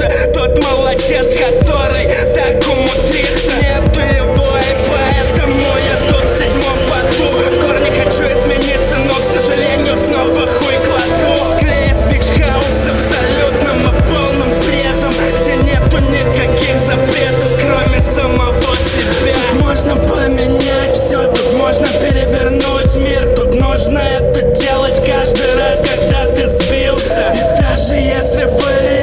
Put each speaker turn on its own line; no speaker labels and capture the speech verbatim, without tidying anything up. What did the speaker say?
же тот молодец, который так умудрится. Нету его, и поэтому я тут в седьмом поту. В корне хочу измениться, но, к сожалению, снова хуй кладу. Склеив вич-хаус абсолютным и полным бредом, где нету никаких запретов, кроме самого себя. Тут можно поменять все, тут можно перевернуть мир. Тут нужно это делать каждый раз, когда ты сбился. И даже если вы